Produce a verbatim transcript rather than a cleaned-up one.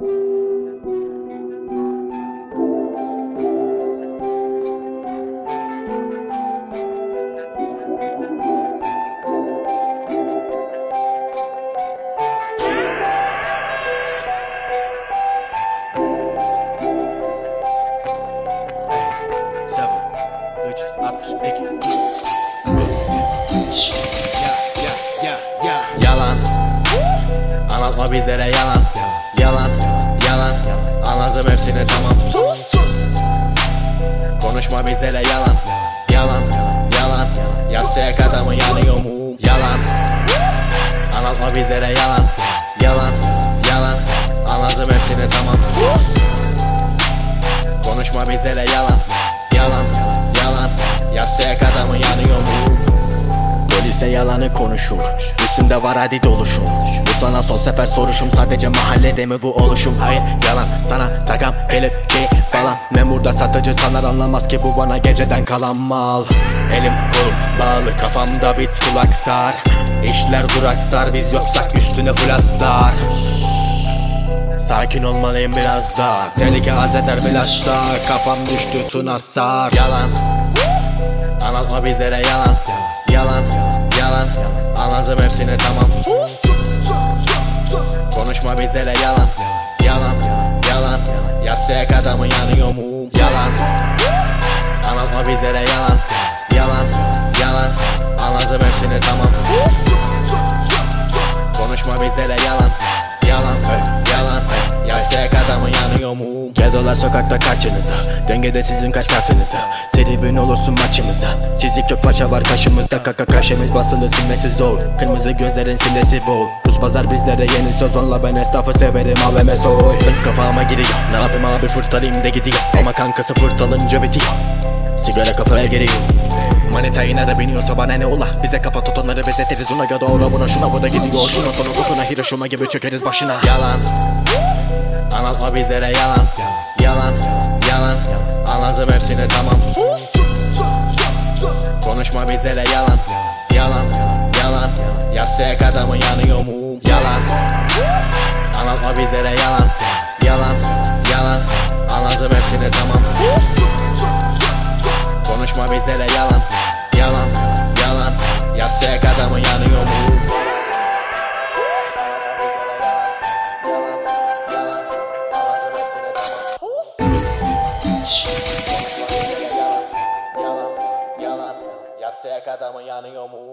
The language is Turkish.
Yalan, anlatma bizlere yalan. Yalan, yalan, anladım hepsini tamam. Konuşma bizlere yalan. Yalan, yalan, yatsıya adamı yanıyor mu? Yalan, anlatma bizlere yalan. Yalan, yalan, anladım hepsini tamam. Konuşma bizlere yalan. Yalan, yalan, yatsıya adamı yanıyor mu? Polise yalanı konuşur, üstümde var hadi doluşum. Bu sana son sefer soruşum, sadece mahallede mi bu oluşum? Hayır yalan, sana takam kelepçe falan. Memurda satıcı sanar, anlamaz ki bu bana geceden kalan mal. Elim kolum bağlı, kafamda bit kulak sar. İşler duraksar, biz yoksak üstüne flaslar. Sakin olmalıyım biraz daha, tehlike arz eder bilhassa. Kafam düştü tuna sar. Yalan, anlatma bizlere yalan. Yalan, yalan, anladım hepsini tamam. Konuşma bizlere yalan. Yalan, yalan, yatsıya adamı yanıyor mu? Yalan, anlatma bizlere yalan. Yalan, yalan, anladım hepsini tamam. Konuşma bizlere yalan. Yalan, yalan, yatsıya adamı yanıyor mu? Gedolar sokakta kaçınıza, dengede sizin kaç kartınıza. Tribün olursun maçımıza, çizik yok faça var kaşımızda. Kaka kaşemiz basılı silmesi zor, kırmızı gözlerin silesi bol. Buz pazar bizlere yeni sezonla, ben esnafı severim A V M soy. Sık kafama giriyor, ne yapayım abi fırtalayım da gidiyor. Ama kankası fırtalınca bitiyor, sigara kafaya giriyor. Manita yine de biniyorsa bana ne ola? Bize kafa tutanları benzetiriz ona ya da ora buna şuna bu da gidiyor. Şuna sonra kokuna Hiroşima gibi çökeriz başına. Yalan, anlatma bizlere yalan. Yalan, yalan, anladım hepsini tamam. Konuşma bizlere yalan. Yalan, yalan, yatsıya adamı yanıyor mu? Yalan, anlatma bizlere yalan. Yalan, yalan, anladım hepsini tamam. Konuşma bizlere yalan. Yalan, yalan, yatsıya adamı yanıyor mu? Yalan, yalan, yatsıya adamı yanıyor mu?